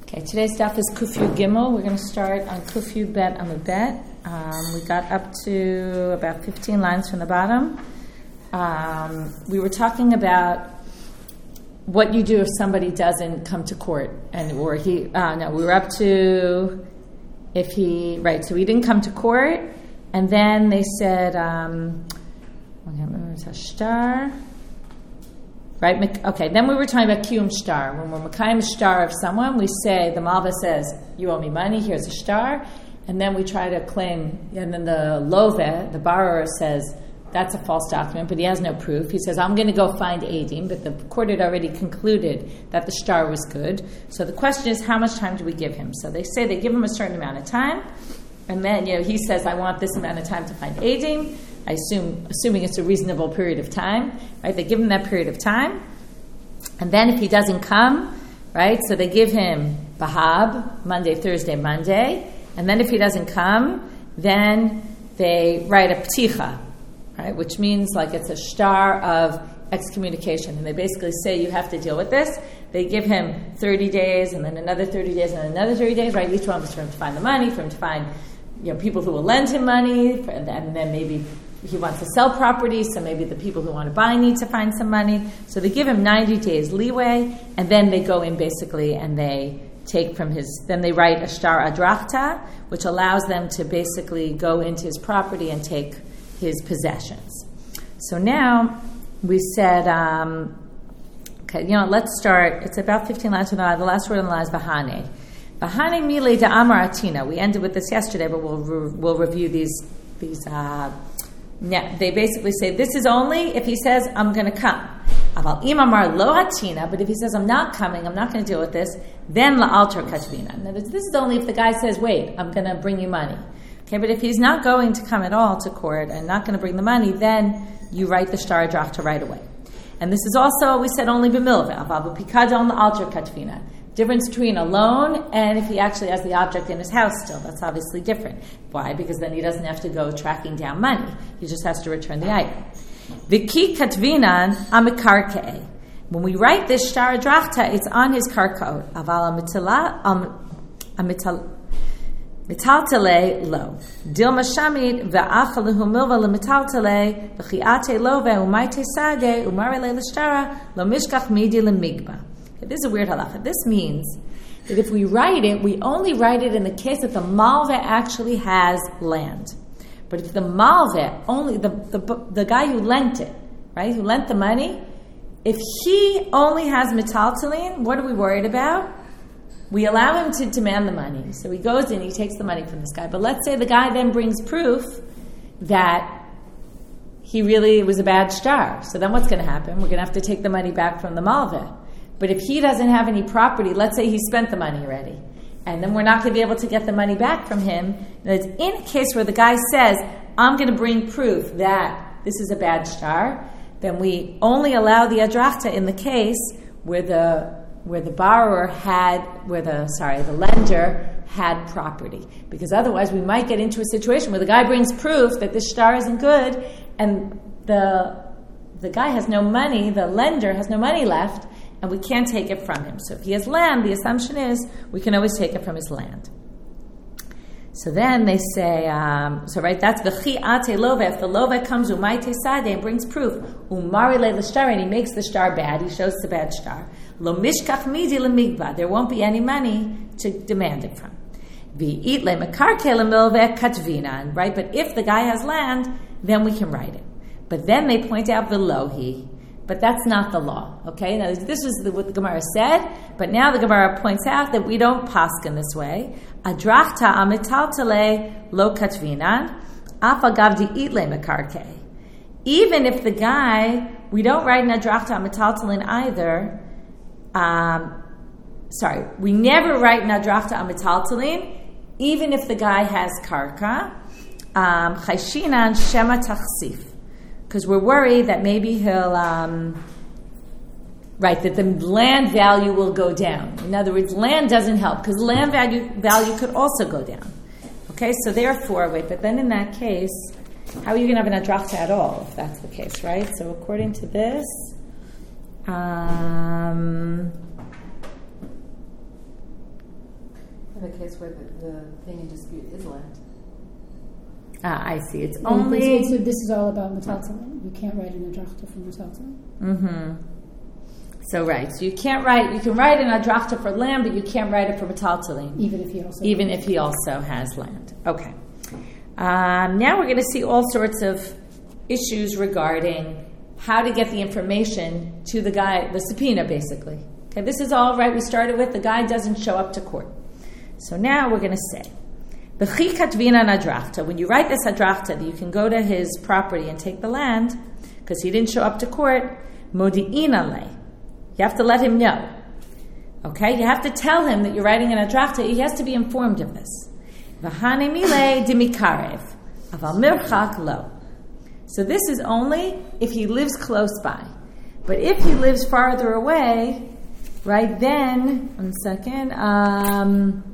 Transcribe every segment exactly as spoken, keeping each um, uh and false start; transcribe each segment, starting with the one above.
Okay, today's stuff is Kufyu Gimel. We're going to start on Kufyu Bet Amud Bet. Um, we got up to about fifteen lines from the bottom. Um, we were talking about what you do if somebody doesn't come to court, and or he. Uh, no, we were up to if he right. So he didn't come to court, and then they said, um, I can't remember it's a star. Right? Okay, then we were talking about Kiyum Shtar. When we're Mekayim Shtar of someone, we say, the Malva says, you owe me money, here's a shtar. And then we try to claim, and then the Love, the borrower, says, that's a false document, but he has no proof. He says, I'm going to go find Eidim, but the court had already concluded that the shtar was good. So the question is, how much time do we give him? So they say they give him a certain amount of time, and then you know he says, I want this amount of time to find Eidim. I assume, assuming it's a reasonable period of time, right? They give him that period of time, and then if he doesn't come, right? So they give him Bahab, Monday, Thursday, Monday, and then if he doesn't come, then they write a Pticha, right? Which means like it's a shtar of excommunication, and they basically say you have to deal with this. They give him thirty days, and then another thirty days, and another thirty days, right? Each one was for him to find the money, for him to find, you know, people who will lend him money, for, and then maybe he wants to sell property, so maybe the people who want to buy need to find some money. So they give him ninety days leeway, and then they go in basically and they take from his, then they write a shtar adrachta, which allows them to basically go into his property and take his possessions. So now we said, um, okay, you know, let's start. It's about fifteen lines from the line. The last word on the line is Bahane. Bahane mile de amar atina. We ended with this yesterday, but we'll re- we'll review these these. Uh, Yeah, they basically say this is only if he says I'm going to come. Aval imamar lo hatina, but if he says I'm not coming, I'm not going to deal with this, then la alter katvina. Now this is only if the guy says, wait, I'm going to bring you money. Okay, but if he's not going to come at all to court and not going to bring the money, then you write the shtar drachta right away. And this is also we said only b'milva aval b'pikadon la alter katvina. Difference between a loan and if he actually has the object in his house still. That's obviously different. Why? Because then he doesn't have to go tracking down money. He just has to return the item. V'ki katvinan amikarkei. When we write this shtar drachta, it's on his karkaot. Aval mitaltele lo. Dilma shamid ve'achaluhu milva lemitaltele v'chiate lo ve'umayte sage umarele l'shtara lo mishkach midi lemigba. This is a weird halacha. This means that if we write it, we only write it in the case that the malva actually has land. But if the malva, only the, the the guy who lent it, right, who lent the money, if he only has metaltalin, what are we worried about? We allow him to demand the money. So he goes in, he takes the money from this guy. But let's say the guy then brings proof that he really was a bad shtar. So then what's going to happen? We're going to have to take the money back from the malva. But if he doesn't have any property, let's say he spent the money already, and then we're not going to be able to get the money back from him. It's in a case where the guy says, I'm going to bring proof that this is a bad shtar, then we only allow the adrachta in the case where the where the borrower had, where the, sorry, the lender had property. Because otherwise we might get into a situation where the guy brings proof that this shtar isn't good, and the the guy has no money, the lender has no money left, and we can't take it from him. So if he has land, the assumption is we can always take it from his land. So then they say, um, so right, that's v'chi ate love. If the love comes umayte sade and brings proof, umari le l'shtar, and he makes the shtar bad, he shows it's a bad shtar. Lo mishkach midi lemigba, there won't be any money to demand it from. V'it le mekarke lemilve katvinan, right? But if the guy has land, then we can write it. But then they point out velohi. But that's not the law, okay? Now, this is the, what the Gemara said, but now the Gemara points out that we don't paskin this way. Adrachta amitaltele lo katvinan, afagav di'itle mekarke. Even if the guy, we don't write an adrachta amitaltelin either, um, sorry, we never write an adrachta amitaltelin, even if the guy has karka, um, chayshinan shema tachsif. Because we're worried that maybe he'll, um, right, that the land value will go down. In other words, land doesn't help, because land value value could also go down. Okay, so therefore, wait, but then in that case, how are you going to have an adrachta at all, if that's the case, right? So according to this, um, in the case where the, the thing in dispute is land. Ah, I see. It's And only... it's, it's, this is all about metaltalin. You can't write an adrachta for metaltalin. Mm-hmm. So, right. So you can't write... You can write an adrachta for land, but you can't write it for metaltalin. Even if he also... Even if he also has land. Okay. Um, now we're going to see all sorts of issues regarding how to get the information to the guy, the subpoena, basically. Okay, this is all right. We started with the guy doesn't show up to court. So now we're going to say, when you write this adrachta, that you can go to his property and take the land, because he didn't show up to court, modi'ina le. You have to let him know. Okay, you have to tell him that you're writing an adrachta. He has to be informed of this. V'hane mile dimikarev, aval mirchak lo. So this is only if he lives close by. But if he lives farther away, right then, one second, um,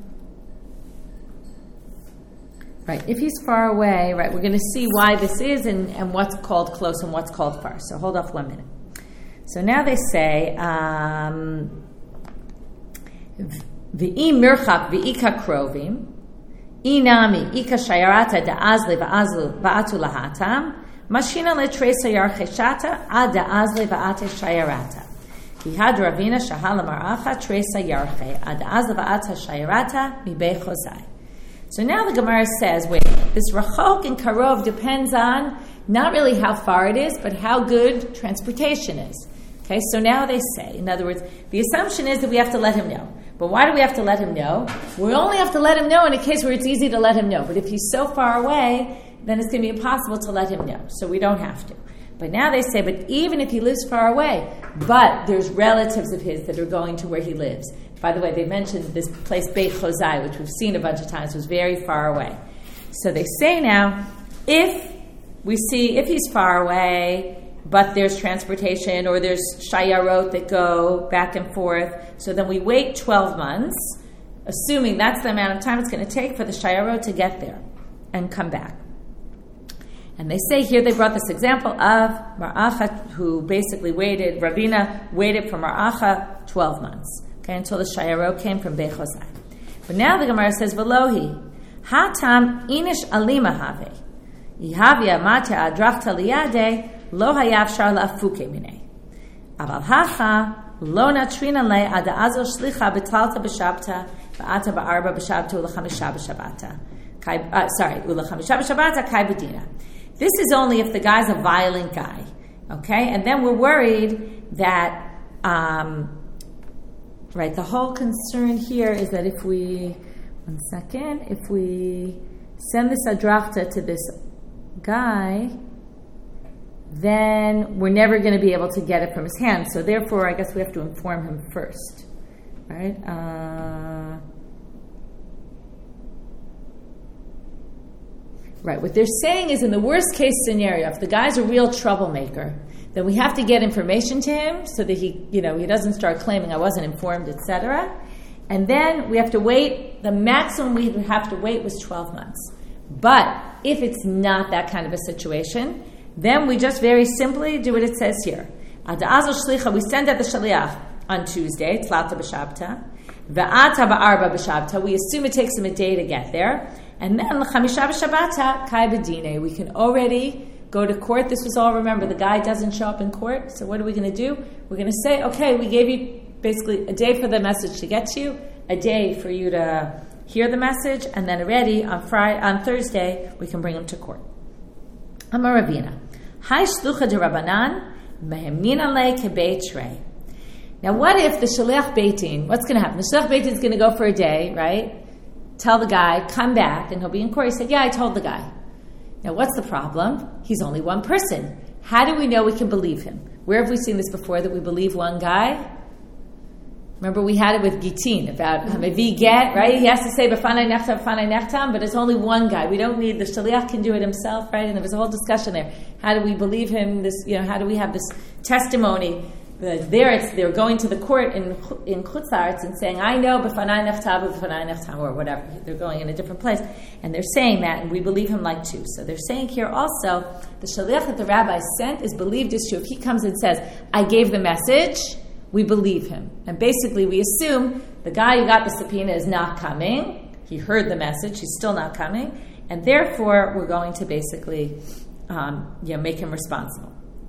right, if he's far away, right, we're going to see why this is and, and what's called close and what's called far. So hold off one minute. So now they say, um, v'i mirchak v'ika krovim, inami ika shayarata da'azli va'atu lahatam, mashina letresa yarcheshata ad da'azli va'ate shayarata. Kihad ravina shahala maracha tresa yarche ad da'azli va'ata shayarata mibei chozai. So now the Gemara says, wait, this rachok and karov depends on not really how far it is, but how good transportation is. Okay, so now they say, in other words, the assumption is that we have to let him know. But why do we have to let him know? We only have to let him know in a case where it's easy to let him know. But if he's so far away, then it's going to be impossible to let him know. So we don't have to. But now they say, but even if he lives far away, but there's relatives of his that are going to where he lives. By the way, they mentioned this place, Beit Chozai, which we've seen a bunch of times, was very far away. So they say now, if we see, if he's far away, but there's transportation or there's shayarot that go back and forth, so then we wait twelve months, assuming that's the amount of time it's going to take for the shayarot to get there and come back. And they say here, they brought this example of Maracha, who basically waited, Ravina waited for Maracha twelve months, okay, until the shayarot came from Beit Chozai. But now the Gemara says, Velohi, hatam inish alima have, yihavia mata adrachta liyade, lo hayav shar la'afuke minei. Aval hacha, lo natrina le ada azol shlicha betalta b'shabta, va'ata ba'arba b'shabta ulachamisha b'shabata. Uh, sorry, ulachamisha b'shabata kai b'dina. This is only if the guy's a violent guy, okay? And then we're worried that, um, right, the whole concern here is that if we, one second, if we send this adrachta to this guy, then we're never going to be able to get it from his hand. So therefore, I guess we have to inform him first, right? Uh, right. What they're saying is, in the worst case scenario, if the guy's a real troublemaker, then we have to get information to him so that he, you know, he doesn't start claiming I wasn't informed, et cetera. And then we have to wait. The maximum we would have to wait was twelve months. But if it's not that kind of a situation, then we just very simply do what it says here. We send out the shaliach on Tuesday, tlata b'shabta, ve'ata ba'arba b'shabta. We assume it takes him a day to get there. And then l'chamisha b'shabata, kai b'dine. We can already go to court. This was all, remember, the guy doesn't show up in court. So what are we going to do? We're going to say, okay, we gave you basically a day for the message to get to you, a day for you to hear the message, and then already on Friday, on Thursday, we can bring him to court. Amar Ravina. Hai shlucha de Rabbanan, mehemnina le kebeit shrei. Now what if the shaliach beitin, what's going to happen? The shaliach beitin is going to go for a day, right? Tell the guy, come back, and he'll be in court. He said, yeah, I told the guy. Now what's the problem? He's only one person. How do we know we can believe him? Where have we seen this before, that we believe one guy? Remember, we had it with Gitin about Hamavi get, right? He has to say b'fanai nechtam, b'fanai nechtam, but it's only one guy. We don't need, the shaliach can do it himself, right? And there was a whole discussion there. How do we believe him? This, you know, how do we have this testimony? Uh, there, it's they're going to the court in in Chutz La'aretz and saying, "I know b'fanai nechtam, b'fanai nechtam," or whatever. They're going in a different place, and they're saying that, and we believe him like two. So they're saying here also, the shaliach that the rabbi sent is believed as true. If he comes and says, "I gave the message," we believe him. And basically we assume the guy who got the subpoena is not coming. He heard the message, he's still not coming, and therefore we're going to basically um, you know, make him responsible.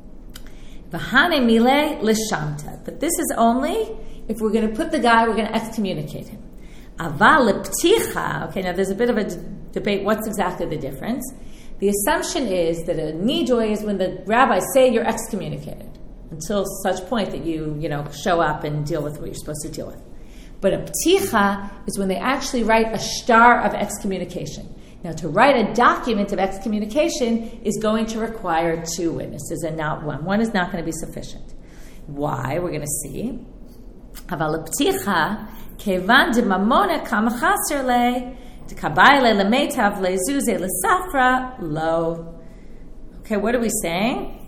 V'hane mile l'shamta. But this is only if we're going to put the guy, we're going to excommunicate him. Aval l'pticha. Okay, now there's a bit of a d- debate. What's exactly the difference? The assumption is that a nidoy is when the rabbis say you're excommunicated until such point that you, you know, show up and deal with what you're supposed to deal with. But a pticha is when they actually write a shtar of excommunication. Now, to write a document of excommunication is going to require two witnesses and not one. One is not going to be sufficient. Why? We're going to see. Aval pticha kevan de mamona kam chaser le tekabayle lemetav lezuze lesafra lo. Okay, what are we saying?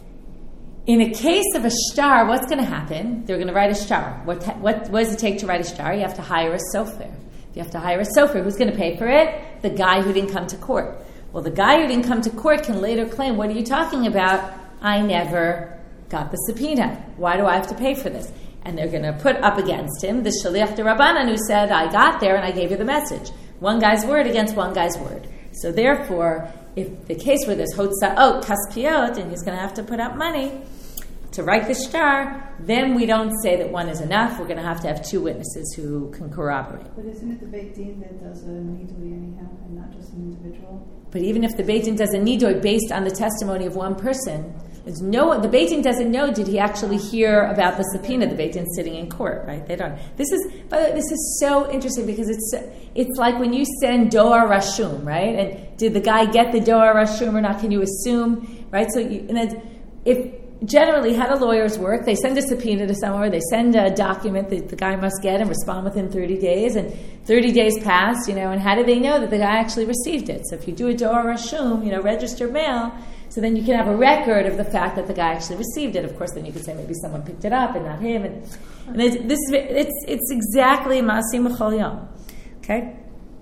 In a case of a shtar, what's going to happen? They're going to write a shtar. What, what, what does it take to write a shtar? You have to hire a sofer. You have to hire a sofer. Who's going to pay for it? The guy who didn't come to court. Well, the guy who didn't come to court can later claim, what are you talking about? I never got the subpoena. Why do I have to pay for this? And they're going to put up against him the shaliach de rabbanan who said, I got there and I gave you the message. One guy's word against one guy's word. So therefore, if the case where there's hotzaot, kaspiot, and he's going to have to put up money to write the shtar, then we don't say that one is enough. We're going to have to have two witnesses who can corroborate. But isn't it the Beit Din that does a nidui anyhow, and not just an individual? But even if the Beit Din does a nidui based on the testimony of one person, there's no the Beit Din doesn't know did he actually hear about the subpoena. The Beit Din's sitting in court, right? They don't. This is, by the way, this is so interesting because it's it's like when you send doar rashum, right? And did the guy get the doar rashum or not? Can you assume, right? So you, and then if generally, how do lawyers work? They send a subpoena to somewhere, they send a document that the guy must get and respond within thirty days, and thirty days pass, you know, and how do they know that the guy actually received it? So if you do a doar rashum, you know, registered mail, so then you can have a record of the fact that the guy actually received it. Of course, then you could say maybe someone picked it up and not him. And, and it's, this is, it's, it's exactly ma'asim b'chol yom. Okay?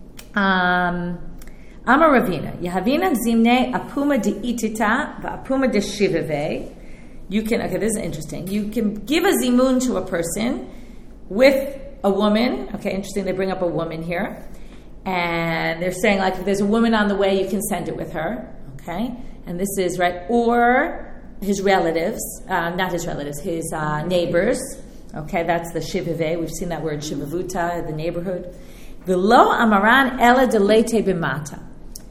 Um... Amar Ravina, Yahavina zimne apuma de itita va'apuma de shivave. You can, okay, this is interesting. You can give a zimun to a person with a woman. Okay, interesting, they bring up a woman here. And they're saying, like, if there's a woman on the way, you can send it with her. Okay? And this is, right, or his relatives, uh, not his relatives, his uh, neighbors. Okay, that's the shivave. We've seen that word shivavuta, the neighborhood. V'lo amaran ela delete b'mata.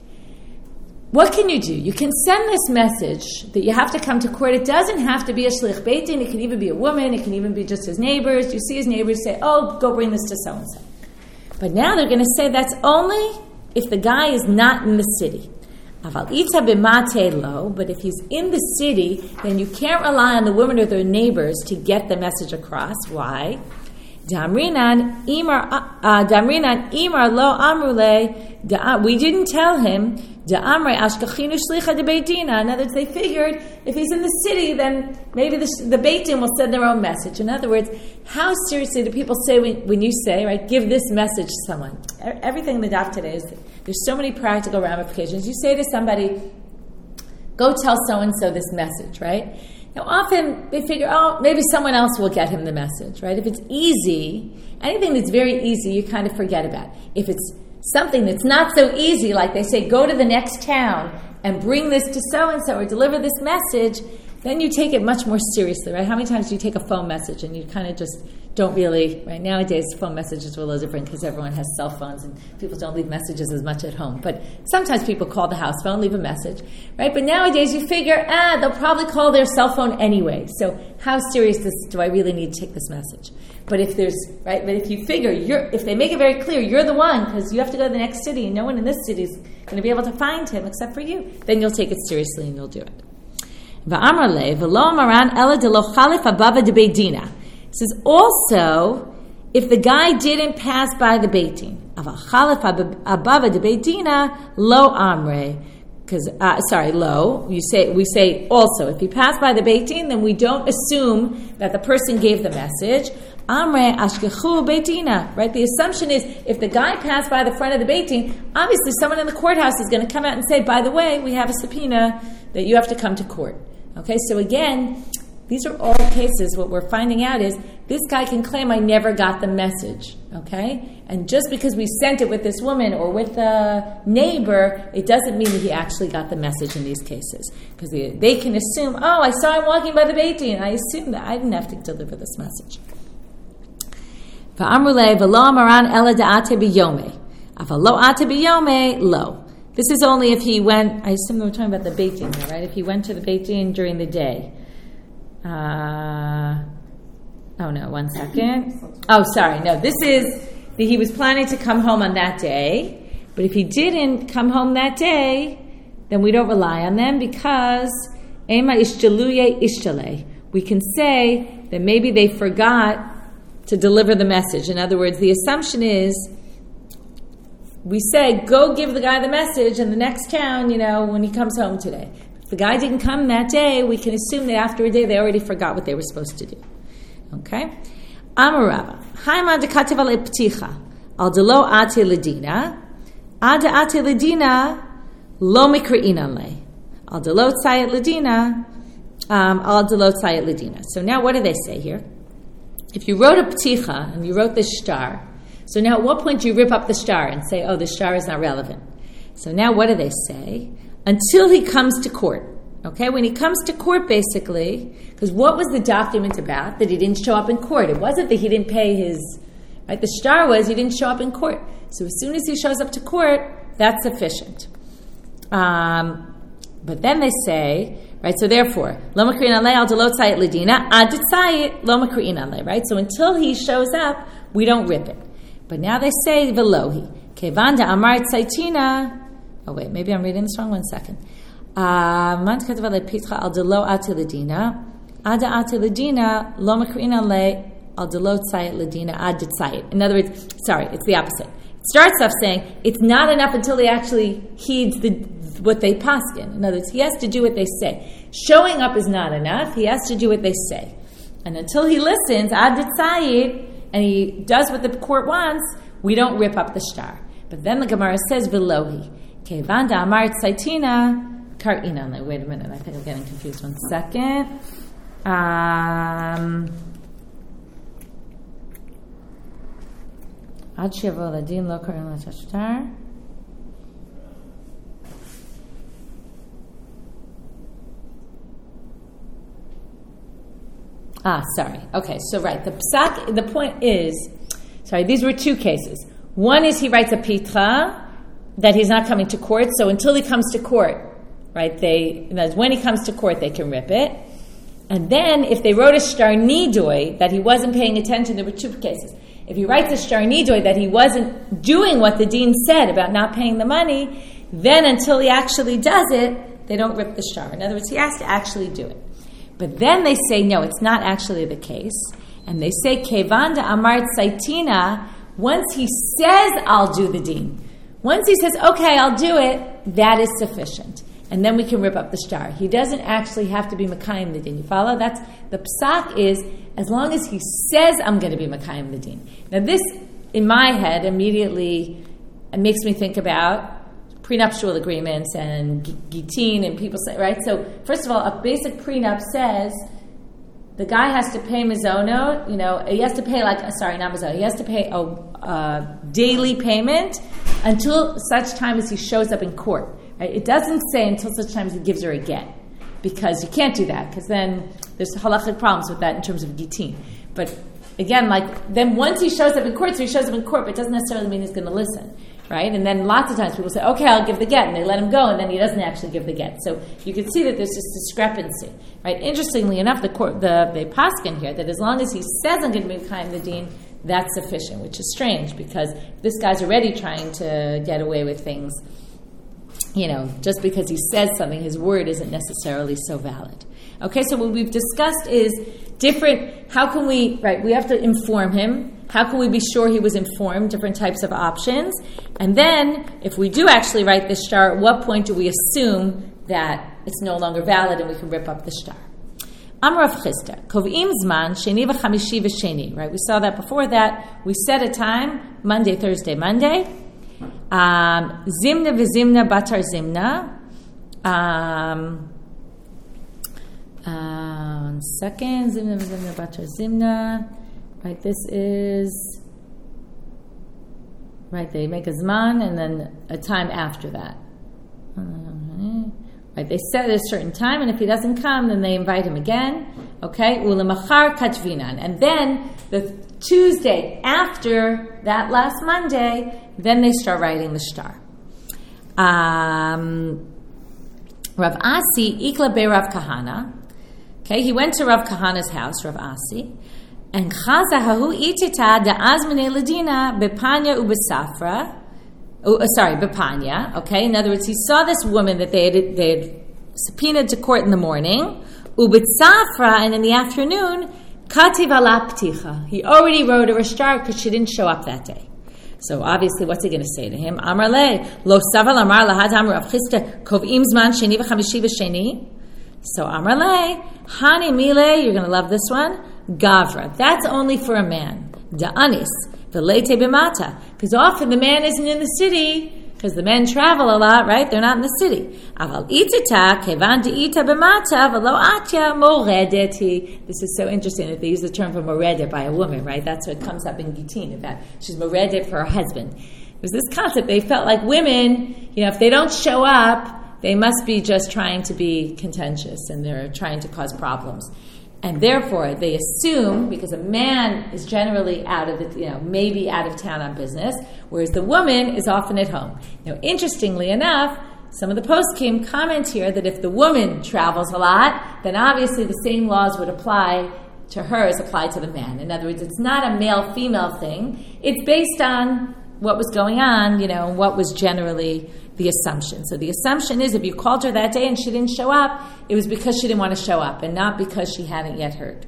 What can you do? You can send this message that you have to come to court. It doesn't have to be a shlich beit din. It can even be a woman. It can even be just his neighbors. You see his neighbors say, oh, go bring this to so-and-so. But now they're going to say that's only if the guy is not in the city. Aval itza b'matei lo, but if he's in the city, then you can't rely on the woman or their neighbors to get the message across. Why? Damrinan imar uh, damrinan imar lo amrule. We didn't tell him. In other words, they figured if he's in the city, then maybe the, the Beit Din will send their own message. In other words, how seriously do people say when, when you say, right, give this message to someone? Everything in the daf today is, there's so many practical ramifications. You say to somebody, go tell so-and-so this message, right? Now, often they figure, oh, maybe someone else will get him the message, right? If it's easy, anything that's very easy, you kind of forget about. If it's something that's not so easy, like they say, go to the next town and bring this to so-and-so or deliver this message, then you take it much more seriously, right? How many times do you take a phone message and you kind of just don't really, right? Nowadays, phone messages are a little different because everyone has cell phones and people don't leave messages as much at home. But sometimes people call the house phone, leave a message, right? But nowadays you figure, ah, they'll probably call their cell phone anyway. So how serious this, do I really need to take this message? But if there's, right, but if you figure, you're, if they make it very clear, you're the one, because you have to go to the next city, and no one in this city is going to be able to find him except for you, then you'll take it seriously and you'll do it. It says also, if the guy didn't pass by the Beit Din, lo amre, because uh, sorry, lo. You say we say also, if he passed by the Beit Din, then we don't assume that the person gave the message. Amre ashkechu Beit Dina, right? The assumption is if the guy passed by the front of the Beit Din, obviously someone in the courthouse is going to come out and say, by the way, we have a subpoena that you have to come to court. Okay, so again, These are all cases. What we're finding out is this guy can claim I never got the message, okay? And just because we sent it with this woman or with a neighbor, it doesn't mean that he actually got the message in these cases. Because they, they can assume, oh, I saw him walking by the Beit Din. I assume that I didn't have to deliver this message. This is only if he went, I assume we're talking about the Beit Din here, right? If he went to the Beit Din during the day. Uh, oh no, one second. Oh, sorry. No, this is that he was planning to come home on that day. But if he didn't come home that day, then we don't rely on them because Ema ishtaluye ishtale. We can say that maybe they forgot to deliver the message. In other words, the assumption is we say, go give the guy the message in the next town, you know, when he comes home today. If the guy didn't come that day, we can assume that after a day they already forgot what they were supposed to do. Okay? Amarava. Haima de kativa le pticha. Al de lo ate ledina. Ada ate ledina lo mikri'inan le. Al de lo tzayat ledina. Al de lo tzayat ledina. So now what do they say here? If you wrote a pticha and you wrote this star, so now at what point do you rip up the star and say, oh, the star is not relevant? So now what do they say? Until he comes to court. Okay, when he comes to court, basically, because what was the document about? That he didn't show up in court. It wasn't that he didn't pay his, right? The star was he didn't show up in court. So as soon as he shows up to court, that's sufficient. Um, but then they say, right, so therefore, lo makri'in alei al delot tzayit ledina, ad tzayit lo makri'in alei, right? So until he shows up, we don't rip it. But now they say, velohi, kevanda amar tzaitina. Oh wait, maybe I'm reading this wrong. One second. Man katava le pitcha al delo ate ledina, ada ate ledina lo makri'in alei al delot tzayit ledina ad tzayit. In other words, sorry, it's the opposite. It starts off saying it's not enough until he actually heeds the what they paskin. In other words, he has to do what they say. Showing up is not enough. He has to do what they say. And until he listens, ad tzayit, and he does what the court wants, we don't rip up the star. But then the Gemara says, velohi, kevanda amar tzaitina, kar'ina. Wait a minute, I think I'm getting confused. One second. Um, Ad shevo ladin lo kar'in l'tashtar. Ah, sorry. Okay, so right. The psak, the point is, sorry, these were two cases. One is he writes a pitra that he's not coming to court, so until he comes to court, right, they, when he comes to court, they can rip it. And then if they wrote a shtar nidoi that he wasn't paying attention, there were two cases. If he writes a shtar nidoi that he wasn't doing what the dean said about not paying the money, then until he actually does it, they don't rip the shtar. In other words, he has to actually do it. But then they say, no, it's not actually the case. And they say, Kevanda Amar Tzaitina, once he says, I'll do the deen. Once he says, okay, I'll do it, that is sufficient. And then we can rip up the star. He doesn't actually have to be Makayim the deen. You follow? That's, the psak is, as long as he says, I'm going to be Makayim the deen. Now this, in my head, immediately it makes me think about prenuptial agreements and gitin and people say, right? So first of all, a basic prenup says the guy has to pay mizono, you know, he has to pay like, sorry, not mizono, he has to pay a, a daily payment until such time as he shows up in court. Right? It doesn't say until such time as he gives her a get, because you can't do that, because then there's halachic problems with that in terms of gitin. But again, like, then once he shows up in court, so he shows up in court, but it doesn't necessarily mean he's going to listen. Right? And then lots of times people say, okay, I'll give the get, and they let him go, and then he doesn't actually give the get. So you can see that there's this discrepancy. Right? Interestingly enough, the court, the, the paskin here, that as long as he says I'm going to be Mekayim the deen, that's sufficient, which is strange, because this guy's already trying to get away with things. You know, just because he says something, his word isn't necessarily so valid. Okay, so what we've discussed is different, how can we, right, we have to inform him. How can we be sure he was informed? Different types of options. And then, if we do actually write the shtar, at what point do we assume that it's no longer valid and we can rip up the shtar? Amar Rav Chisda, Kov'im zman, sheni v'chamishi v'sheni. Right, we saw that before that. We set a time, Monday, Thursday, Monday. Um, zimna v'zimna batar zimna. Um, uh, one one second. Zimna, Zimna, Batar, Zimna. Right, this is, right, they make a Zman and then a time after that. Right, they set at a certain time, and if he doesn't come, then they invite him again. Okay, Ulamachar Katvinan. And then the Tuesday after that last Monday, then they start writing the shtar. Um, Rav Asi, Ikla be Rav Kahana. Okay, he went to Rav Kahana's house, Rav Asi, and Chaza hahu itita da azmine ladina bepanya ubesafra. Oh, sorry, bepanya. Okay, in other words, he saw this woman that they had, they had subpoenaed to court in the morning, ubetsafra, and in the afternoon, kativ ala pticha. He already wrote her a shtar because she didn't show up that day. So obviously, what's he going to say to him? Amar le lo saval amar lahad amar Rav Chisda kovim zman sheni v'chamishi v'sheni. So Amar le hani mile. You're going to love this one. Gavra. That's only for a man. Da'anis v'leite b'mata. Because often the man isn't in the city. Because the men travel a lot, right? They're not in the city. Aval itita kevan de'ita b'mata v'lo atya moredeti. This is so interesting that they use the term for moredet by a woman, right? That's what comes up in Gitin, about she's moredet for her husband. It was this concept. They felt like women, you know, if they don't show up, they must be just trying to be contentious and they're trying to cause problems. And therefore, they assume, because a man is generally out of the, you know, maybe out of town on business, whereas the woman is often at home. Now, interestingly enough, some of the poskim comment here that if the woman travels a lot, then obviously the same laws would apply to her as apply to the man. In other words, it's not a male-female thing. It's based on what was going on, you know, what was generally the assumption. So the assumption is if you called her that day and she didn't show up, it was because she didn't want to show up and not because she hadn't yet heard.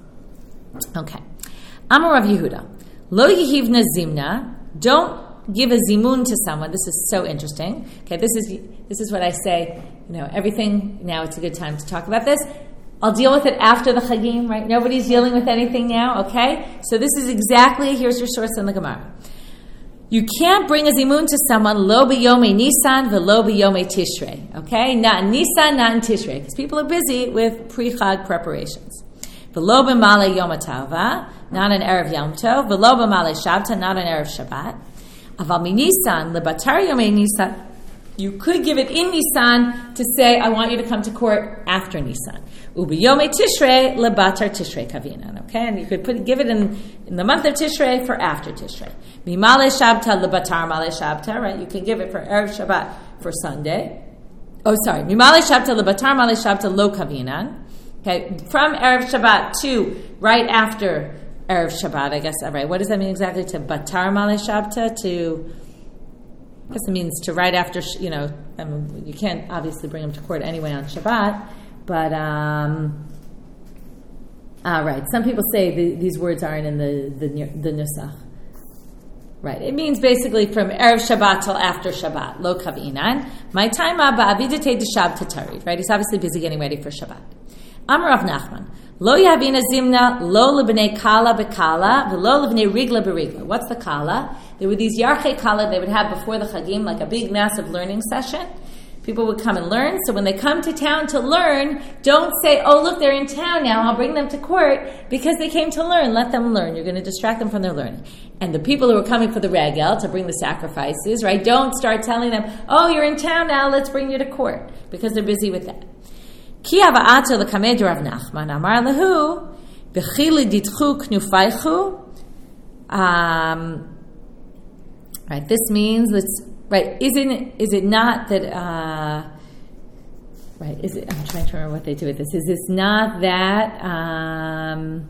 Okay. Amar Rav Yehuda. Lo yihivna zimna. Don't give a zimun to someone. This is so interesting. Okay, this is this is what I say, you know, everything, now it's a good time to talk about this. I'll deal with it after the Chagim, right? Nobody's dealing with anything now, okay? So this is exactly, here's your source in the Gemara. You can't bring a zimun to someone lo b'yomei Nisan v'lo b'yomei Tishrei. Okay, not in Nisan, not in Tishrei, because people are busy with pre-Chag preparations. V'lo b'malei Yom HaTava, not on Erev Yom Tov. V'lo b'malei Shabta, not on Erev Shabbat. Aval mi Nisan lebatar Yomei Nisan. You could give it in Nisan to say, I want you to come to court after Nisan. Ubiyomei Tishrei lebatar Tishrei kavinan. Okay, and you could put give it in, in the month of Tishrei for after Tishrei. Mimale Shabta lebatar male Shabta. Right, you can give it for Erev Shabbat for Sunday. Oh, sorry, Mimale Shabta lebatar male Shabta lo kavinan. Okay, from Erev Shabbat to right after Erev Shabbat. I guess. All right, what does that mean exactly? To batar male Shabta to. I guess it means to right after, you know, I mean, you can't obviously bring them to court anyway on Shabbat, but, um, all right, some people say the, these words aren't in the, the, the Nusach. Right, it means basically from Erev Shabbat till after Shabbat, lo kavinan. My time ba'avidate d'shab tatarid, right, he's obviously busy getting ready for Shabbat. Amar Rav Nachman, lo yavina zimna, lo lebnei kala bekala, v'lo lebnei rigla berigla. What's the kala? There were these yarchei kala they would have before the Chagim, like a big, massive learning session. People would come and learn. So when they come to town to learn, don't say, oh, look, they're in town now, I'll bring them to court, because they came to learn. Let them learn. You're going to distract them from their learning. And the people who are coming for the regel, to bring the sacrifices, right, don't start telling them, oh, you're in town now, let's bring you to court, because they're busy with that. Ki hava'ato l'kamed Rav Nachman, amar lehu, b'chili ditchu knufaychu. Um... Right, this means let's right. Isn't it, is it not that? Uh, right, is it? I'm trying to remember what they do with this. Is this not that? Um,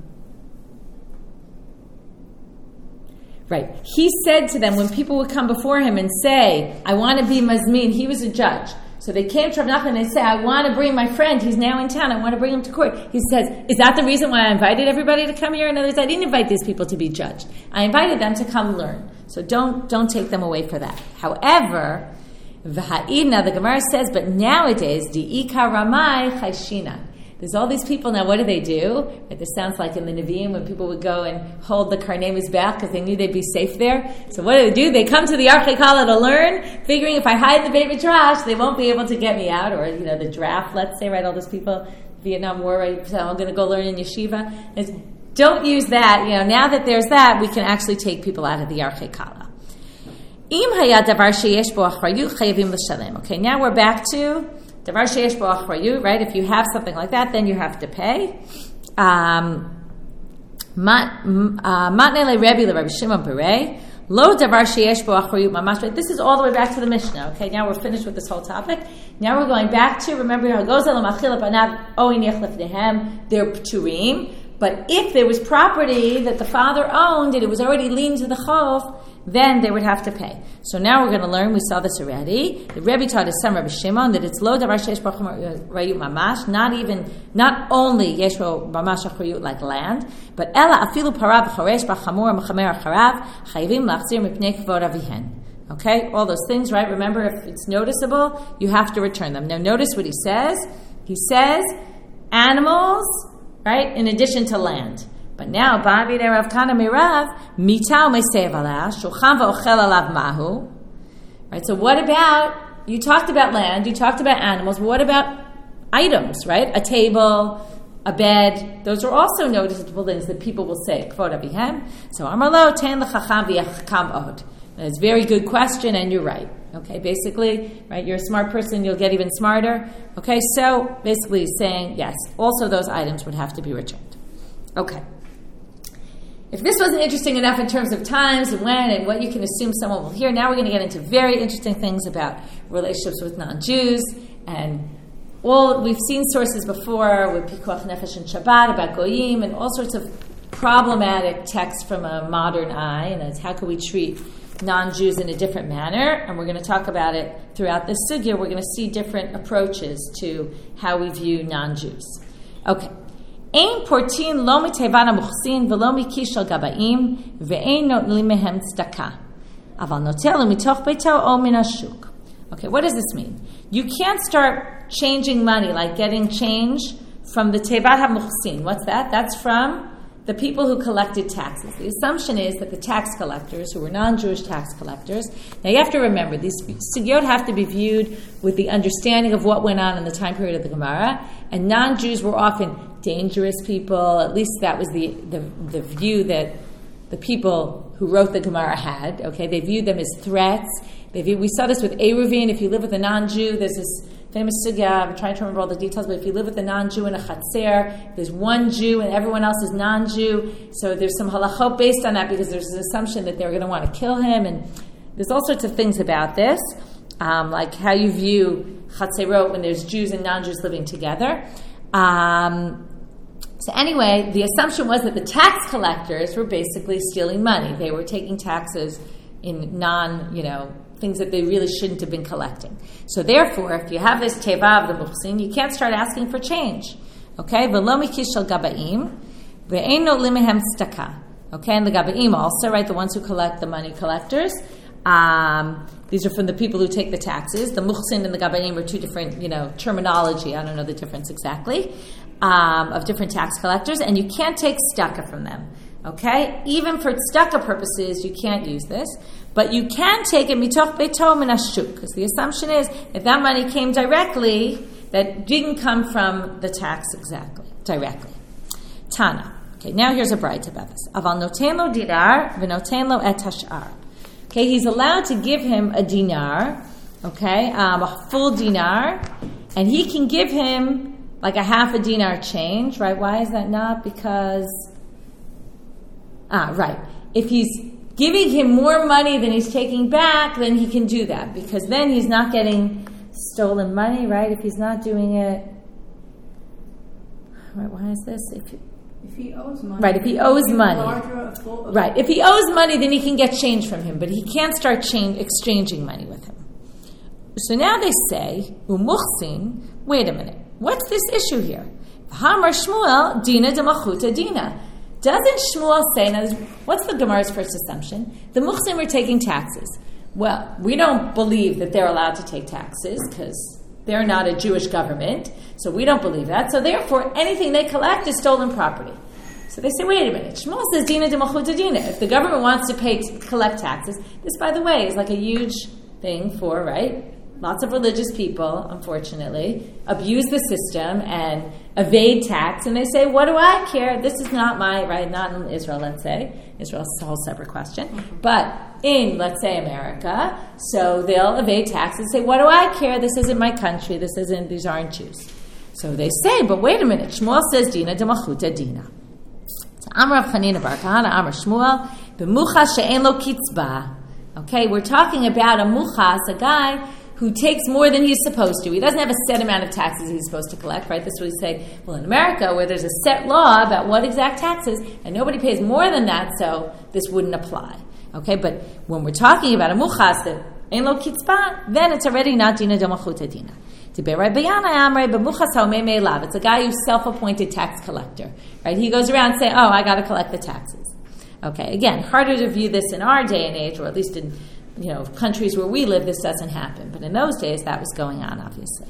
right, he said to them when people would come before him and say, "I want to be mazmin." He was a judge, so they came to Rav Nachman and they say, "I want to bring my friend. He's now in town. I want to bring him to court." He says, "Is that the reason why I invited everybody to come here?" In other words, I didn't invite these people to be judged. I invited them to come learn. So don't don't take them away for that. However, v'ha'idna, the Gemara says, but nowadays, di'ika ramai chayshinan. There's all these people now. What do they do? Right, this sounds like in the Nevi'im when people would go and hold the karnemis back because they knew they'd be safe there. So what do they do? They come to the Archei Kala to learn, figuring if I hide the Beit Midrash, they won't be able to get me out. Or you know, the draft, let's say, right? All those people Vietnam War, right? So I'm going to go learn in yeshiva. It's, don't use that. You know, now that there's that, we can actually take people out of the Archei Kala. Okay, now we're back to davar sheyesh bo achrayut, right? If you have something like that, then you have to pay. Um, Matne le Rebbe le Rabbi Shimon Berei. Lo davar sheyesh bo achrayut mamash. This is all the way back to the Mishnah. Okay, now we're finished with this whole topic. Now we're going back to, remember how it goes, they're pturim. But if there was property that the father owned and it was already liened to the chov, then they would have to pay. So now we're going to learn, we saw this already, the Rebbe taught us some Rabbi Shimon, that it's lo davar sheyesh bo achrayut mamash, not even, not only yesh bo mamash achrayut like land, but ela afilu parav choresh b'chamur m'chamer acharav, chayivim lachzir mipnei kvod avihen. Okay, all those things, right? Remember, if it's noticeable, you have to return them. Now notice what he says. He says animals, right, in addition to land. But now, Ba'avid Rav Kana Mirav, mitau mesev alah, shulchan va'ochel alav mahu. Right, so what about, you talked about land, you talked about animals, but what about items, right? A table, a bed, those are also noticeable things that people will say, kvod avihem. So, Amar lo, ten l'chacham v'yachkam od. It's a very good question, and you're right. Okay, basically, right, you're a smart person, you'll get even smarter. Okay, so basically saying, yes, also those items would have to be returned. Okay. If this wasn't interesting enough in terms of times and when and what you can assume someone will hear, now we're going to get into very interesting things about relationships with non-Jews. And all we've seen sources before with Pikuach Nefesh and Shabbat about Goyim and all sorts of problematic texts from a modern eye. And it's how can we treat non-Jews in a different manner? And we're going to talk about it throughout this sugya. We're going to see different approaches to how we view non-Jews. Okay. Ein portin lo mitevan hamuchsin v'lo mikish al gabaim ve'ein notlim mehem tzedakah aval notelu mitoch beito o min hashuk. Okay, what does this mean? You can't start changing money, like getting change from the tevat hamuchsin. What's that? That's from the people who collected taxes. The assumption is that the tax collectors, who were non-Jewish tax collectors, now you have to remember, these sugyot have to be viewed with the understanding of what went on in the time period of the Gemara, and non-Jews were often dangerous people. At least that was the, the, the view that the people who wrote the Gemara had. Okay, they viewed them as threats. They viewed, we saw this with Eruvin. If you live with a non-Jew, there's this famous sugya, I'm trying to remember all the details, but if you live with a non-Jew in a chatzer, there's one Jew and everyone else is non-Jew, so there's some halachot based on that because there's an assumption that they're going to want to kill him, and there's all sorts of things about this, um, like how you view chatzerot when there's Jews and non-Jews living together. Um, so anyway, the assumption was that the tax collectors were basically stealing money. They were taking taxes in non, you know, things that they really shouldn't have been collecting. So therefore, if you have this teva of the muchsin, you can't start asking for change. Okay? V'lo mikish al gabaim, ve'ein notlim mehem tzedakah. Okay? And the gabaim also, right, the ones who collect the money collectors. Um, these are from the people who take the taxes. The muchsin and the gabaim are two different, you know, terminology. I don't know the difference exactly, um, of different tax collectors. And you can't take tzedakah from them. Okay? Even for tzedakah purposes, you can't use this. But you can take it mitoch beito min hashuk, because the assumption is that that money came directly, that didn't come from the tax exactly, directly. Tana. Okay, now here's a bright about this. Aval noten lo dinar v'noten lo et hashar. Okay, he's allowed to give him a dinar, okay, um, a full dinar, and he can give him like a half a dinar change, right? Why is that not? Because, ah, right. If he's giving him more money than he's taking back, then he can do that, because then he's not getting stolen money, right? If he's not doing it, right? Why is this? If, you, if he owes money, right? If he owes money, larger, full, right? If he owes money, then he can get change from him, but he can't start change, exchanging money with him. So now they say, "Umuchsin." Wait a minute, what's this issue here? Hamar Shmuel dina demachuta dina. Doesn't Shmuel say, now what's the Gemara's first assumption? The muchsin were taking taxes. Well, we don't believe that they're allowed to take taxes because they're not a Jewish government, so we don't believe that. So therefore, anything they collect is stolen property. So they say, wait a minute, Shmuel says, dina d'malchuta dina. If the government wants to pay to collect taxes, this, by the way, is like a huge thing for, right? Lots of religious people, unfortunately, abuse the system and evade tax, and they say, what do I care? This is not my, right, not in Israel, let's say. Israel's a whole separate question. Mm-hmm. But in, let's say, America, so they'll evade tax and say, what do I care? This isn't my country. This isn't, these aren't Jews. So they say, but wait a minute. Shmuel says, Dina de Machuta Dina. So Amar Rav Chanina bar Kahana, Amar Shmuel, b'muchas she'en lo kitzba. Okay, we're talking about a muchas, a guy who takes more than he's supposed to. He doesn't have a set amount of taxes he's supposed to collect, right? This is what we say, well, in America, where there's a set law about what exact taxes, and nobody pays more than that, so this wouldn't apply. Okay, but when we're talking about a muchas that ain't lo kitzba, then it's already not dina de machuta dina. It's a guy who's self-appointed tax collector, right? He goes around saying, oh, I got to collect the taxes. Okay, again, harder to view this in our day and age, or at least in you know countries where we live, this doesn't happen. But in those days, that was going on, obviously.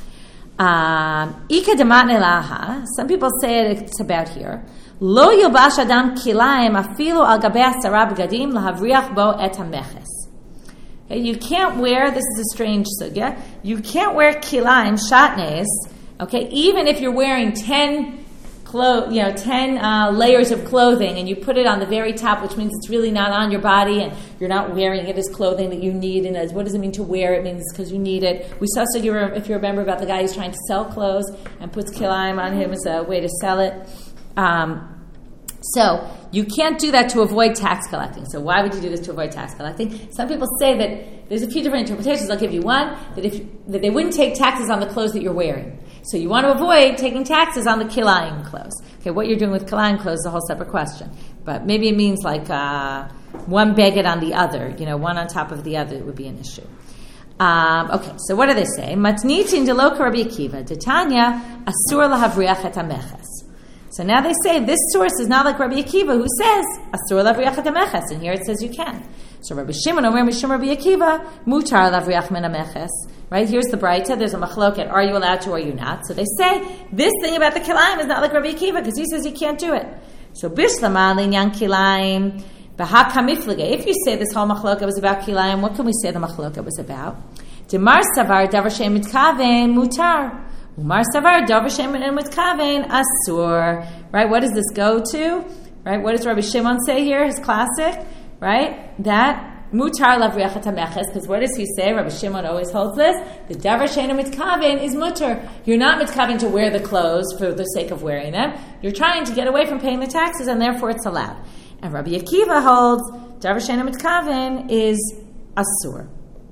Um, some people say it, it's about here. Lo yilbash adam kilayim afilu al gabei asara b'gadim lahavriach bo et hameches. You can't wear, this is a strange sugya, you can't wear kilayim, shatnes, okay, even if you're wearing ten, clo- you know, ten uh, layers of clothing and you put it on the very top, which means it's really not on your body and you're not wearing it as clothing that you need. And as what does it mean to wear? It means because you need it. We saw, so you were, if you remember, about the guy who's trying to sell clothes and puts kilayim on him as a way to sell it. Um, So you can't do that to avoid tax collecting. So why would you do this to avoid tax collecting? Some people say that there's a few different interpretations. I'll give you one, that if that they wouldn't take taxes on the clothes that you're wearing. So you want to avoid taking taxes on the kilayim clothes. Okay, what you're doing with kilayim clothes is a whole separate question. But maybe it means like uh, one beged on the other, you know, one on top of the other would be an issue. Um, okay, so what do they say? Matnitin de lo Rabbi Akiva, Titania asur lahavriach et hameches. So now they say this source is not like Rabbi Akiva, who says asur lavriach et hameches, and here it says you can. So Rabbi Shimon, Omer Mishum Rabbi Akiva, mutar lavriach min hameches. Right, here's the Braita. There's a machloket. Are you allowed to or are you not? So they say this thing about the kilayim is not like Rabbi Akiva because he says you can't do it. So bishlama linyan kilayim b'hak hamiflige. If you say this whole machloket was about kilayim, what can we say the machloket was about? Demar savar davar shem mitkaven mutar. Umar savar davar shem mitkaven asur. Right, what does this go to? Right, what does Rabbi Shimon say here? His classic, right? That mutar lavriach et hameches, because what does he say? Rabbi Shimon always holds this. The davar she'eino mitkaven is mutar. You're not mitkaven to wear the clothes for the sake of wearing them. You're trying to get away from paying the taxes, and therefore it's allowed. And Rabbi Akiva holds davar she'eino mitkaven is asur.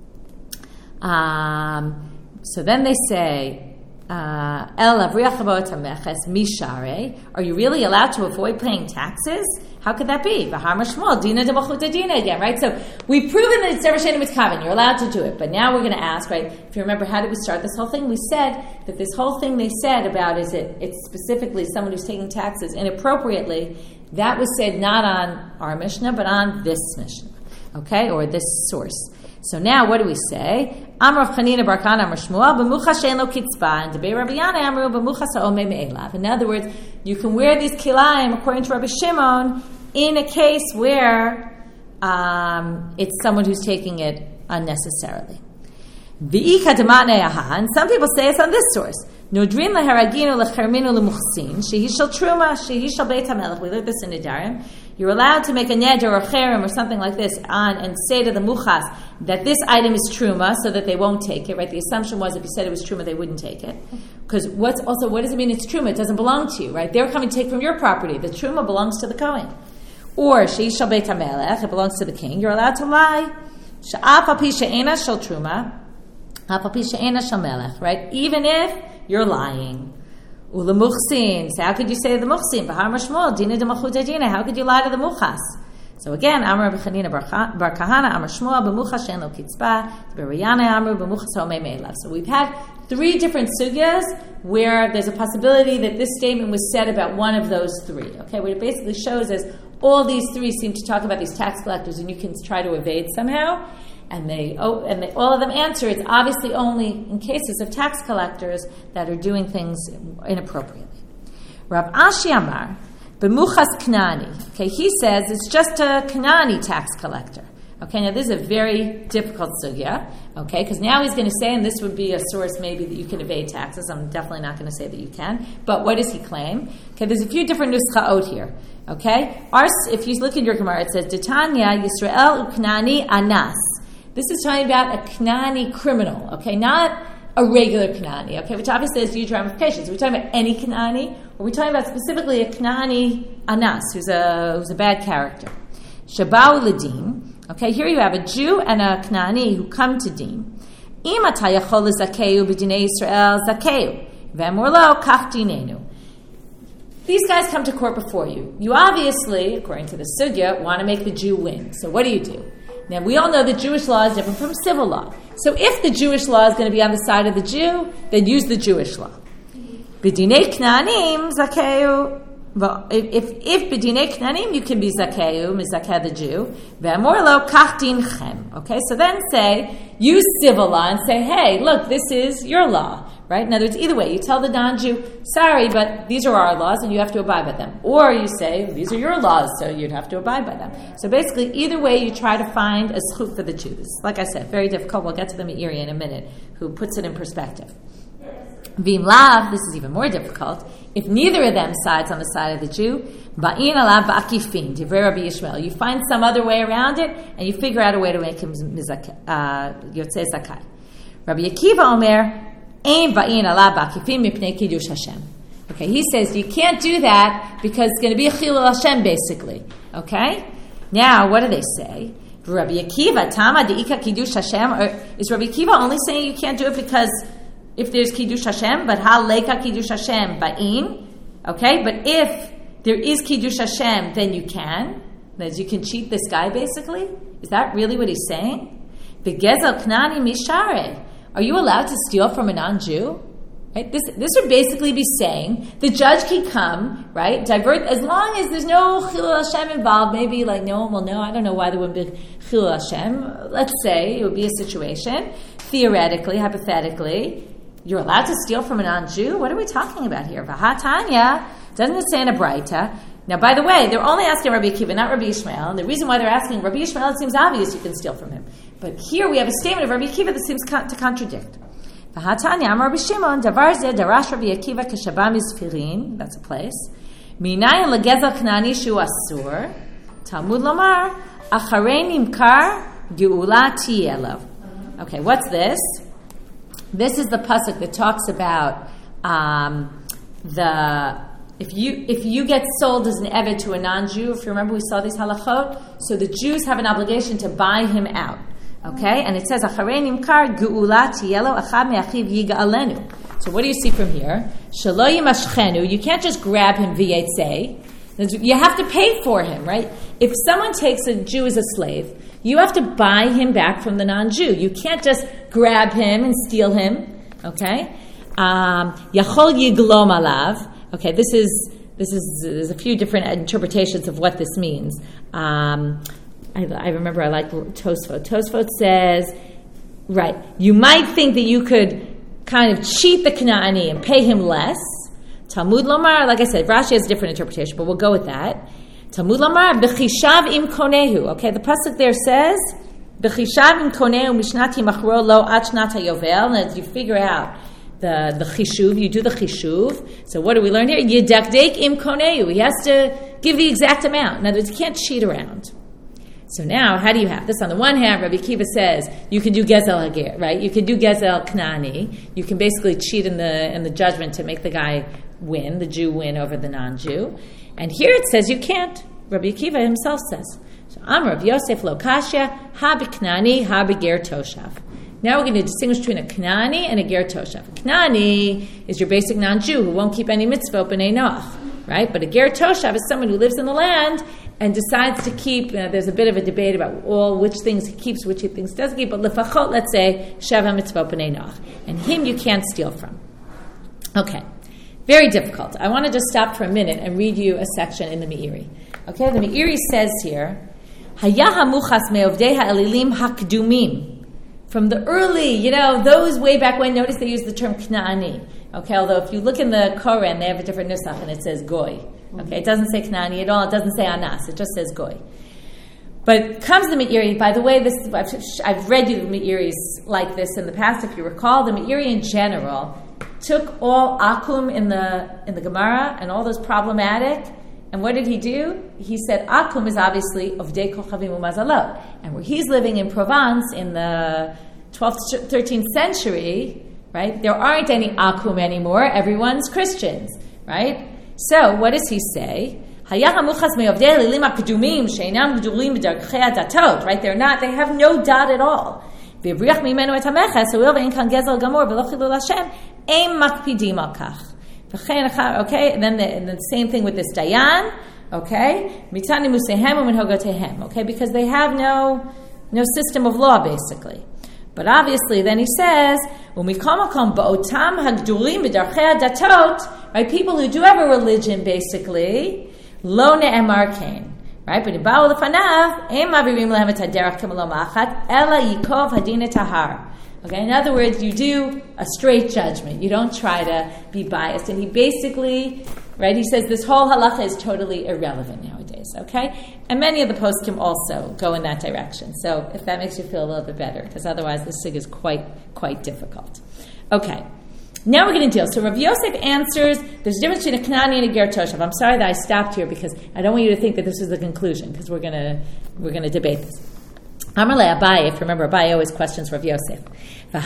Um, so then they say, El lavriach et hameches mishare. Are you really allowed to avoid paying taxes? How could that be? V'hamar Shmuel, dina de machuta dina again, right? So we've proven that it's davar she'eino mitkaven. You're allowed to do it. But now we're going to ask, right? If you remember, how did we start this whole thing? We said that this whole thing they said about is it it's specifically someone who's taking taxes inappropriately. That was said not on our Mishnah, but on this Mishnah, okay, or this source. So now, what do we say? Amar Rav Chanina bar Kahana Amar Shmuel b'muchas she'en lo kitzba, and Debei Rabbi Yana Amru b'muchas ha'omei me'elav. In other words, you can wear these kilayim according to Rabbi Shimon in a case where um, it's someone who's taking it unnecessarily. V'ika dematnei aha, and some people say it's on this source. Nudrin leharaginu lecherminu lemuchsin shehi shel truma shehi shel beit hamelech. We learned this in Nedarim. You're allowed to make a neder or cherem or something like this on and say to the muchas that this item is truma, so that they won't take it. Right? The assumption was if you said it was truma, they wouldn't take it. Because what's also what does it mean? It's truma. It doesn't belong to you, right? They're coming to take from your property. The truma belongs to the kohen. Or shehi shel beit hamelech, it belongs to the king. You're allowed to lie. She'af al pi she'ena shel truma, af al pi she'ena shel melech. Right? Even if you're lying. Ula muchsin. So how could you say to the muchsin? B'har mashmol, dina de machuta dina. How could you lie to the muchas? So again, Amar Rabbi Chanina bar Kahana, Amar Shmuel, b'muchas she'en lo kitzba, Debei Yana Amru, b'muchas ha'omei me'elav. So we've had three different sugyas where there's a possibility that this statement was said about one of those three. Okay, what it basically shows is all these three seem to talk about these tax collectors, and you can try to evade somehow. And they, oh, and they, all of them answer it's obviously only in cases of tax collectors that are doing things inappropriately. Rav Ashi Amar, b'muchas Knani. Okay, he says it's just a Knani tax collector. Okay, now this is a very difficult sugya, okay, because now he's going to say, and this would be a source maybe that you can evade taxes. I'm definitely not going to say that you can. But what does he claim? Okay, there's a few different nuschaot here. Okay, Our, if you look in your Gemara, it says, Ditanya Yisrael Uknani Anas. This is talking about a Knani criminal, okay, not a regular Knani, okay, which obviously has huge ramifications. Are we talking about any Knani? Or are we talking about specifically a Knani Anas, who's a, who's a bad character? Shabau Ladin. Okay, here you have a Jew and a Knani who come to Din. Ima tayachol zakeu b'dinei Yisrael zakeu v'amor lo kach dinenu. These guys come to court before you. You obviously, according to the sugya, want to make the Jew win. So what do you do? Now we all know that Jewish law is different from civil law. So if the Jewish law is going to be on the side of the Jew, then use the Jewish law. B'dinei Knanim zakeu. Well, if if, if b'dinei knanim you can be zakeu, mizakeh the Jew, ve'amor lo kach dinchem. Okay, so then say, use civil law and say, hey, look, this is your law, right? In other words, either way, you tell the non-Jew, sorry, but these are our laws and you have to abide by them. Or you say, these are your laws, so you'd have to abide by them. So basically, either way, you try to find a zchut for the Jews. Like I said, very difficult. We'll get to the Meiri in a minute, who puts it in perspective. Vim lav, this is even more difficult. If neither of them sides on the side of the Jew, ba'in alav ba'akifin, divrei Rabbi Yishmael. You find some other way around it, and you figure out a way to make him uh, yotzei zakai. Rabbi Akiva Omer, ein ba'in alav ba'akifin mipnei kiddush Hashem. Okay, he says you can't do that because it's going to be a chilul Hashem, basically. Okay? Now, what do they say? Rabbi Akiva, tama de'ika kiddush Hashem, or is Rabbi Akiva only saying you can't do it because if there's Kiddush Hashem, but ha leika Kiddush Hashem ba'in, okay? But if there is Kiddush Hashem, then you can. As you can cheat this guy, basically. Is that really what he's saying? V'gezel knani mishare. Are you allowed to steal from a non-Jew? Right? This this would basically be saying the judge can come, right? Divert as long as there's no Chilul Hashem involved. Maybe like no one will know. I don't know why there wouldn't be Chilul Hashem. Let's say it would be a situation, theoretically, hypothetically. You're allowed to steal from a non-Jew? What are we talking about here? Vahatanya, doesn't it say in a Braita? Now, by the way, they're only asking Rabbi Akiva, not Rabbi Yishmael. And the reason why they're asking Rabbi Yishmael, it seems obvious you can steal from him. But here we have a statement of Rabbi Akiva that seems con- to contradict. Vahatanya, Amar Rabbi Shimon, Davar zeh darash Rabbi Akiva keshabam isfirin. That's a place. Minayin legezel knani shu asur. Talmud lomar, acharei nimkar geula tiyelo. Okay, what's this? This is the pasuk that talks about um, the if you if you get sold as an eved to a non-Jew. If you remember, we saw these halachot. So the Jews have an obligation to buy him out. Okay, and it says acharei nimkar geula tiyelo achad me'achiv yiga'alenu. So what do you see from here? Shelo yimashchenu. You can't just grab him v'yetzei. You have to pay for him, right? If someone takes a Jew as a slave, you have to buy him back from the non-Jew. You can't just grab him and steal him. Okay? Yachol yiglom alav. Okay, this is this is there's a few different interpretations of what this means. Um, I, I remember I like Tosfot. Tosfot says, right, you might think that you could kind of cheat the Kanaani and pay him less. Talmud lomar, like I said, Rashi has a different interpretation, but we'll go with that. Talmud lomar, b'chishav im konehu. Okay, the pasuk there says, b'chishav im konehu mishnat yimachro lo ad shnat hayovel. And as you figure out the, the chishuv, you do the chishuv. So what do we learn here? Yedakdek im konehu. He has to give the exact amount. In other words, you can't cheat around. So now, how do you have this? On the one hand, Rabbi Akiva says you can do gezel hagir, right? You can do gezel knani. You can basically cheat in the in the judgment to make the guy win, the Jew win over the non-Jew. And here it says you can't. Rabbi Akiva himself says. So Amar Rav Yosef lo kashya ha b'knani ha b'ger toshav. Now we're going to distinguish between a knani and a ger toshav. A knani is your basic non-Jew who won't keep any mitzvot b'nei noach, right? But a ger toshav is someone who lives in the land and decides to keep, uh, there's a bit of a debate about all which things he keeps, which he things doesn't keep, but lefachot, let's say, sheva mitzvot b'nei noach. And him you can't steal from. Okay. Very difficult. I want to just stop for a minute and read you a section in the Meiri. Okay, the Meiri says here, Haya hamuchas me'ovdei ha'elilim hakdumim. From the early, you know, those way back when, notice they use the term Knaani. Okay, although if you look in the Koran, they have a different nusach and it says goy. Okay, it doesn't say Knaani at all. It doesn't say anas. It just says goy. But comes the Meiri. By the way, this I've, I've read you the Meiris like this in the past. If you recall, the Meiri in general took all akum in the in the Gemara and all those problematic, and what did he do? He said akum is obviously Ovdei Kochavim Umazalot, and where he's living in Provence in the twelfth, thirteenth century, right? There aren't any akum anymore. Everyone's Christians, right? So what does he say? Right? They're not. They have no dot at all. Okay, and then the, and the same thing with this dayan. Okay, okay, because they have no no system of law basically. But obviously, then he says, when we come upon ba'otam hagdulim b'darchei datot, right? People who do have a religion, basically, lo ne'emar kain, right? But ibao lefanav em mavirim lehem et haderach k'melo ma'achat ela yikov hadin tahar. Okay, in other words, you do a straight judgment. You don't try to be biased. And he basically, right? He says this whole halacha is totally irrelevant nowadays. Okay, and many of the poskim also go in that direction. So if that makes you feel a little bit better, because otherwise this sig is quite quite difficult. Okay, now we're going to deal. So Rav Yosef answers. There's a difference between a Knani and a Ger Toshav. I'm sorry that I stopped here because I don't want you to think that this is the conclusion, because we're gonna we're gonna debate this. Amar le Abaye, if you remember, Abaye always questions Rav Yosef. What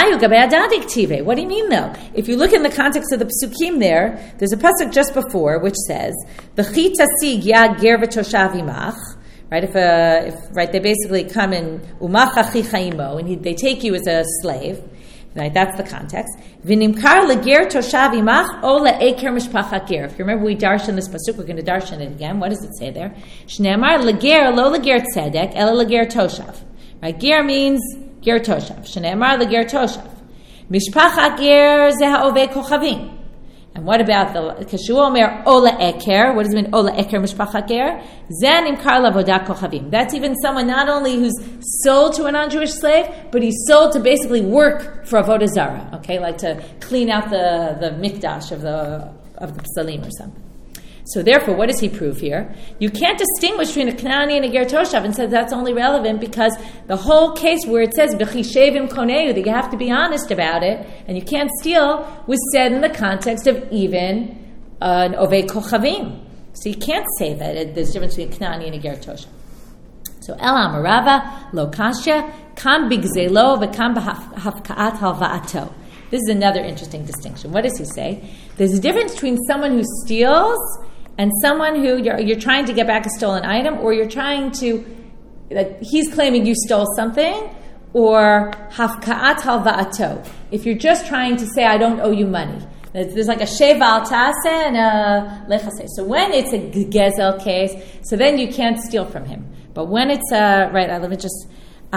do you mean, though? If you look in the context of the psukim there, there's a pasuk just before which says, "V'chitasig yad ger v'toshav imach." Right? If, uh, if right, they basically come in umach achicha imo, and he, they take you as a slave. Right? That's the context. V'nimkar leger toshav imach o le'eker mishpachat ger. If you remember, we darshan this pasuk. We're going to darshan it again. What does it say there? Shneamar leger lo leger tzedek ela leger toshav. Right? Ger means ger toshav. Shneamar leger toshav. Mishpachat ger ze ha'ovei kochavim. And what about the kashu omer ola eker? What does it mean ola eker mishpachat ger? Zen imkar lavodat kochavim. That's even someone not only who's sold to a non-Jewish slave, but he's sold to basically work for avodah zarah. Okay, like to clean out the, the mikdash of the of the psalim or something. So therefore, what does he prove here? You can't distinguish between a Knani and a Ger Toshav and say that's only relevant because the whole case where it says B'chishevim koneu, that you have to be honest about it and you can't steal, was said in the context of even uh, an Ovei Kochavim. So you can't say that it, there's a difference between a Knani and a Ger Toshav. So El Amarava, Lo Kasha, Kam Bigzelo, V'kam B'hafka'at Halva'ato. This is another interesting distinction. What does he say? There's a difference between someone who steals and someone who you're, you're trying to get back a stolen item, or you're trying to, like, he's claiming you stole something, or hafka'at halva'ato. If you're just trying to say, I don't owe you money. There's like a sheva al taseh and a lechaseh. So when it's a gezel case, so then you can't steal from him. But when it's a, right, let me just,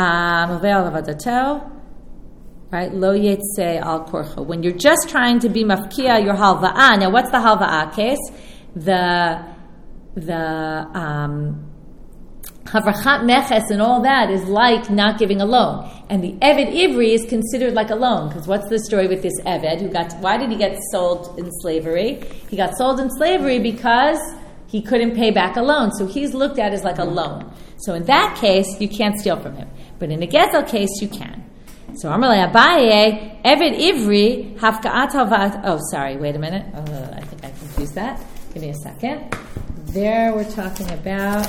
um, right, lo yetze al korcho. When you're just trying to be mafkia your halva'ah. Now, what's the halva'ah case? The the um, havrachat meches and all that is like not giving a loan, and the eved ivri is considered like a loan, because what's the story with this eved who got? Why did he get sold in slavery? He got sold in slavery because he couldn't pay back a loan, so he's looked at as like a loan. So in that case, you can't steal from him, but in a gezel case, you can. So Amalei Abaye, Eved Ivri, Hafka'at Halvat. Oh, sorry, wait a minute. Oh, I think I confused that. Give me a second. There we're talking about,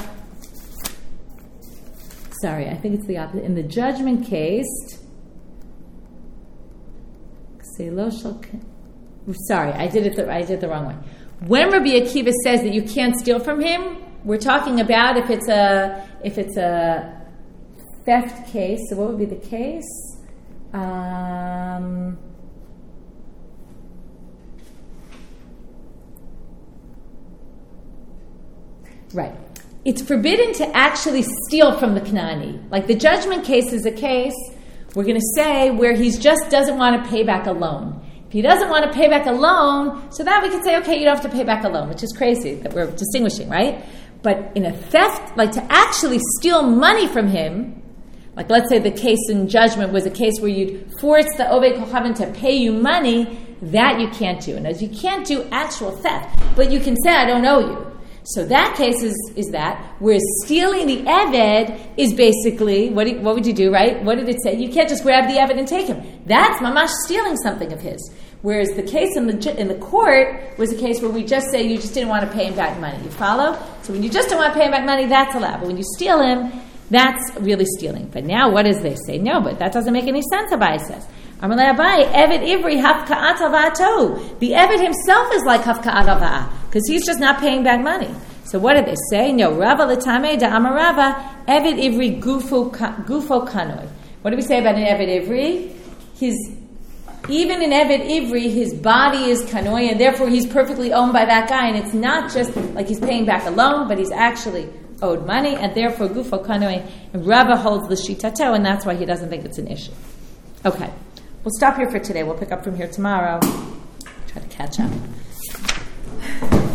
sorry, I think it's the opposite. In the judgment case, sorry, I did it the, I did it the wrong way. When Rabbi Akiva says that you can't steal from him, we're talking about if it's a, if it's a theft case. So what would be the case? Um, right. It's forbidden to actually steal from the Knani. Like the judgment case is a case, we're going to say, where he just doesn't want to pay back a loan. If he doesn't want to pay back a loan, so that we can say, okay, you don't have to pay back a loan, which is crazy that we're distinguishing, right? But in a theft, like to actually steal money from him, like let's say the case in judgment was a case where you'd force the Ovei Kochavim to pay you money, that you can't do. And as you can't do actual theft, but you can say, I don't owe you. So that case is, is that, whereas stealing the Eved is basically, what, do, what would you do, right? What did it say? You can't just grab the Eved and take him. That's mamash stealing something of his. Whereas the case in the in the court was a case where we just say you just didn't want to pay him back money. You follow? So when you just don't want to pay him back money, that's allowed. But when you steal him, that's really stealing. But now what does they say? No, but that doesn't make any sense, Abai says. Amalei Abai, Eved Ivri hafka'at ava'ato. The Eved himself is like hafka'at ava'ah, because he's just not paying back money. So what did they say? No, Rava l'tamei da amarava, Eved Ivri gufo, gufo kanoi. What do we say about an Eved Ivri? His, even in Eved Ivri, his body is kanoi, and therefore he's perfectly owned by that guy, and it's not just like he's paying back a loan, but he's actually owed money, and therefore gufo kanoi, and Rava holds the shitato, and that's why he doesn't think it's an issue. Okay. We'll stop here for today. We'll pick up from here tomorrow. Try to catch up.